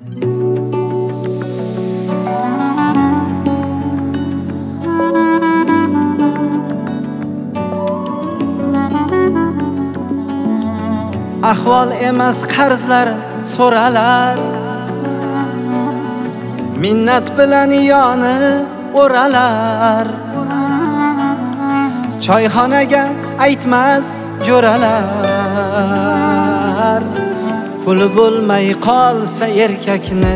Ahvol emas qarzlar so'ralar, minnat bilan yoni o'ralar. Choyxonaga aytmas jo'ralar, puli bo'lmay qolsa erkakni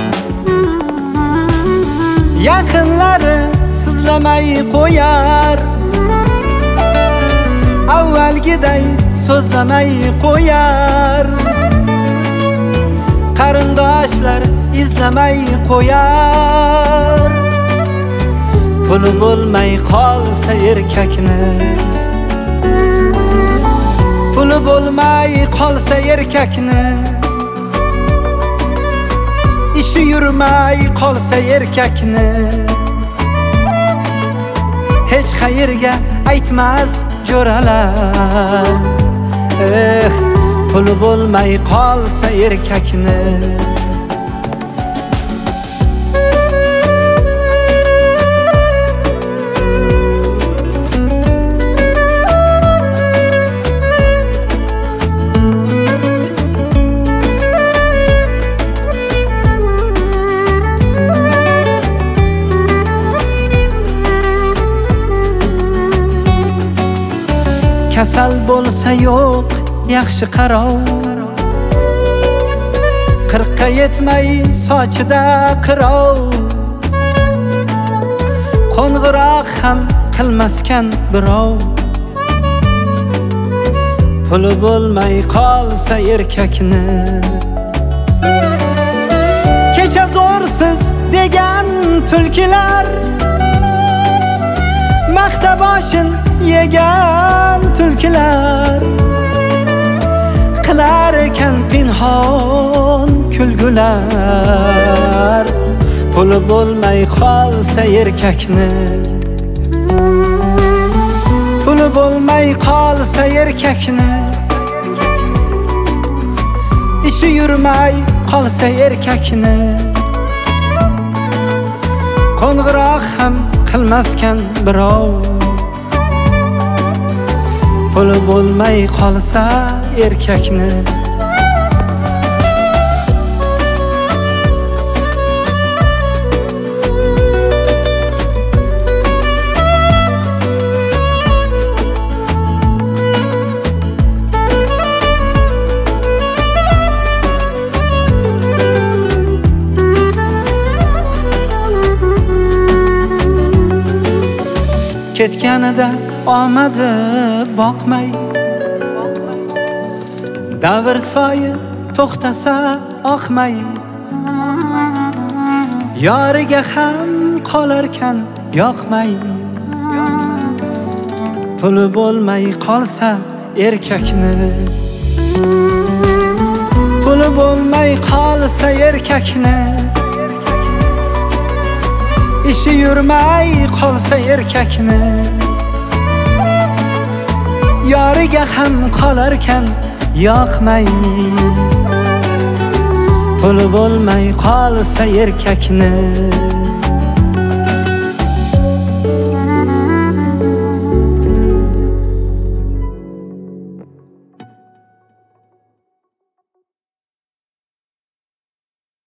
yaqinlari sizlamay qo'yar. Avvalgiday so'zlamay qo'yar, qarindoshlar izlamay qo'yar. Puli bo'lmay qolsa erkakni, puli bo'lmay qolsa erkakni, ishi yurmay qolsa erkakni hech qayerga aytmas jo'ralar. Puli bo'lmay qolsa erkakni. Kasal bo'lsa yo'q yaxshi qarov, 40ga yetmay sochida qirov. Qo'ng'iroq ham qilmaskan birov, puli bo'lmay qolsa erkakni. Kecha zo'rsiz degan tulkilar, maqta boshin yegan tulkilar, qilar ekan pinhon kulgular. Puli bo'lmay qolsa erkakni, puli bo'lmay qolsa erkakni, ishi yurmay qolsa erkakni qo'ng'iroq ham qilmaskan birov, puli bo'lmay qolsa erkakni. Ketganida omadi boqmay, davr soyi to'xtasa oqmay, yoriga ham qolarkan yoqmay. Puli bo'lmay qolsa erkakni, puli bo'lmay qolsa erkakni, ishi yurmay qolsa erkakni yoriga ham qolarkan yoqmay. Puli bo'lmay qolsa erkakni